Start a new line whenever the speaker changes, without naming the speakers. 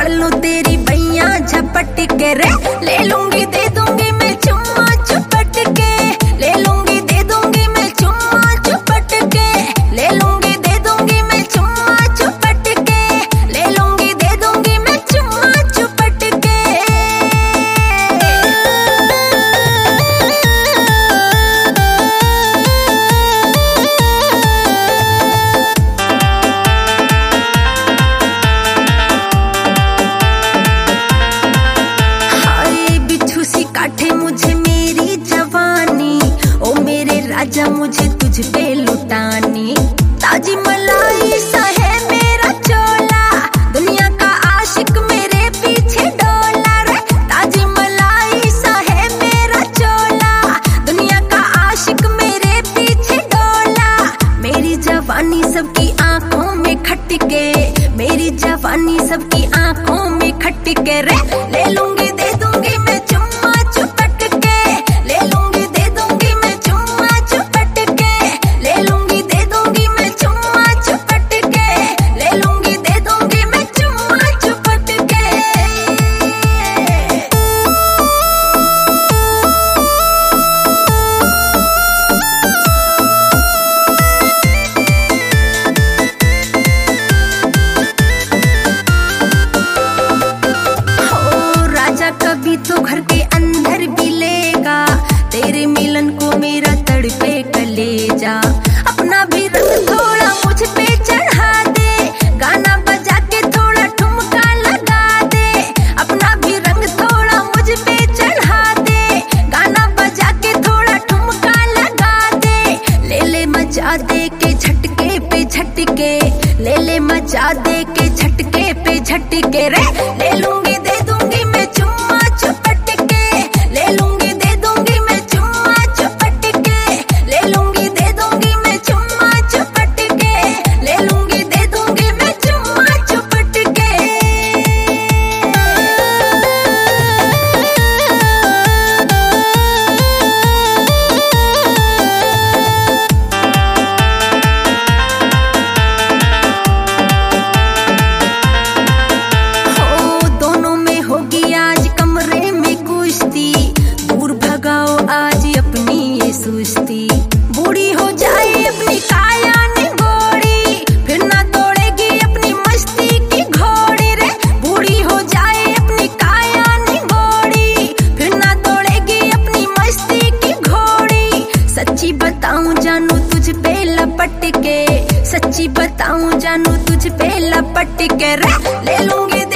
पकड़ लूं तेरी बैया झपट के रे, ले लूंगी दे दूंगी मैं चुम्मा चुपट के, ले लूंगी दे दूंगी मैं चुम्मा चुपट के, ले लूंगी दे दूंगी मैं चुम्मा चुपट के, ले लूंगी दे दूंगी मैं चुम्मा चुपट के। राजा मुझे तुझ पे लुटानी, ताजी मलाई सा है मेरा चोला, दुनिया का आशिक मेरे पीछे डोला रे, ताजी मलाई सा है मेरा चोला, दुनिया का आशिक मेरे पीछे डोला। मेरी जवानी सबकी आंखों में खटके, मेरी जवानी सबकी आंखों में खटके रे, ले लूंगी दे दूंगी मैं चुम्मा चुपट के, ले लूंगी दे दूंगी मैं चुम्मा चुपट के, ले लूंगी दे दूंगी मैं चुम्मा चुपट के, ले लूंगी दे दूंगी मैं चुम्मा चुपट के। कभी तो घर के अंदर भी लेगा, तेरे मिलन को मेरा तड़पे कलेजा, अपना भी रंग थोड़ा मुझ पे चढ़ा दे, गाना बजा के थोड़ा ठुमका लगा दे, अपना भी रंग थोड़ा मुझ पे चढ़ा दे, गाना बजा के थोड़ा ठुमका लगा दे, ले ले मचा दे के झटके पे झटके, ले ले मचा दे के झटके पे झटके रे, ले लूंगी दे दूंगी मैं चुम्मा चुपट के, ले लूंगी दे दूंगी मैं चुम्मा चुपट के, ले लूंगी दे दूंगी मैं चुम्मा चुपट के, ले लूंगी दे दूंगी मैं चुम्मा चुपट के। सुस्ती बूढ़ी हो जाए अपनी काया निगोड़ी, फिर ना तोड़ेगी अपनी मस्ती की घोड़ी रे, बूढ़ी हो जाए अपनी काया निगोड़ी, फिर ना तोड़ेगी अपनी मस्ती की घोड़ी। सच्ची बताऊं जानू तुझ पे लपट के, सच्ची बताऊं जानू तुझ पे लपट के रे, ले लूंगी